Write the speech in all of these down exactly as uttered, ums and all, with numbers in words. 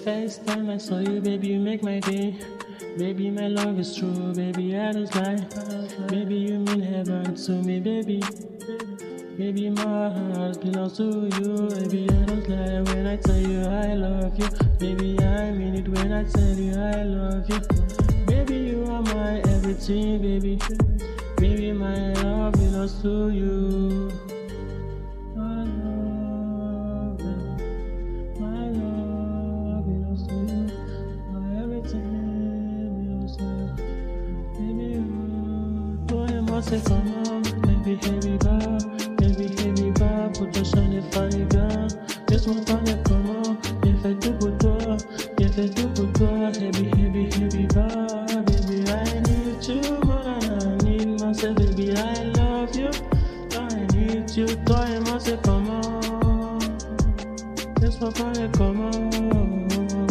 first time I saw you, baby, you make my day. Baby, my love is true, baby, I don't lie. Baby, you mean heaven to me, baby. Baby, my heart belongs to you. Baby, I don't lie when I tell you I love you. Baby, I mean it when I tell you I love you. Baby, you are my everything, baby. Baby, my love belongs to you. My love, my love belongs to you. My everything belongs to you. Baby, you, boy, I must say come on, baby, heavy bar. Baby, heavy bar, put us on the fire gun. This one on the come on, if I do good door, if I do good door, heavy, heavy, heavy bar. Baby, I need you more than I need myself, baby, I love you. I need you, so I must say come on. This one on the come on.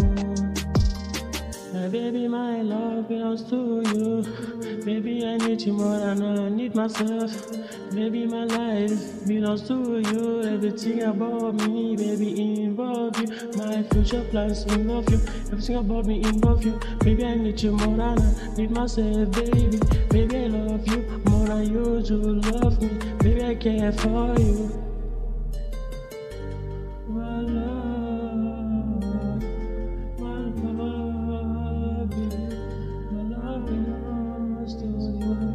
My baby, my love belongs to you. Baby, I need you more than I need myself. Baby, my life belongs to you. Everything about me, baby, involve you. My future plans involve you. Everything about me involve you. Baby, I need you more than I need myself, baby. Baby, I love you more than you do love me. Baby, I care for you. My love, my love, my love belongs to you.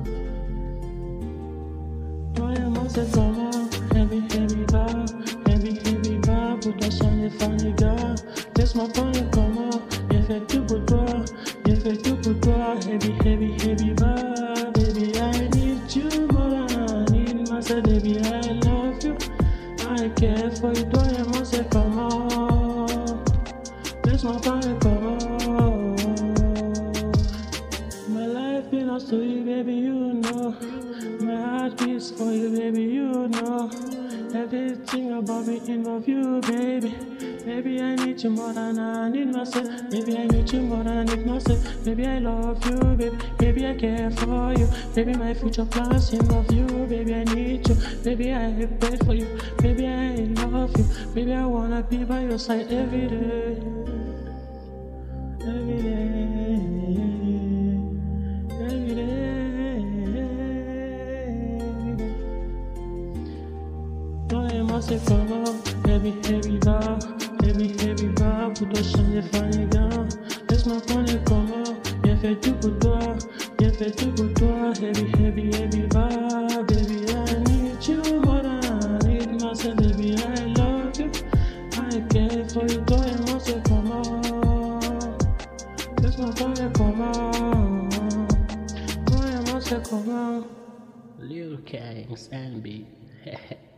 I must say come on, heavy, heavy bar, heavy, heavy bar, put us on the funny girl. This my funny come on, if I do good door, if I do good door, heavy, heavy, heavy bar. Baby, I need you more than I need myself, baby, I love you. I care for you, do I must say come on. This my funny come on. My life belongs to you, baby, you know. My heart beats for you, baby, you know. Everything about me involve you, baby. Baby, I need you more than I need myself. Baby, I need you more than I need myself. Baby, I love you, baby. Baby, I care for you. Baby, my future plans involve you. Baby, I need you. Baby, I pray for you. Baby, I love you. Baby, I wanna be by your side every day. Every day. Every day. I must say come on, heavy, heavy bar, heavy, heavy bar, put us on the funny gun. Let's not funny come on, if I do good door, if I do good door, heavy, heavy, heavy bar. Baby, I need you more than I need myself, baby, I love you. I care for you, so I must say come on. Let's not funny come on, so I must say come on. Lil Kings and B.